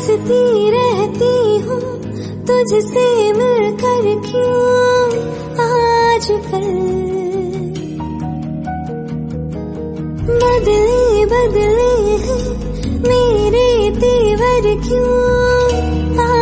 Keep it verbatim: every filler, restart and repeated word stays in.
तरसती रहती हूँ तुझसे मिलकर क्यों आजकल। बदले बदले हैं मेरे तेवर क्यों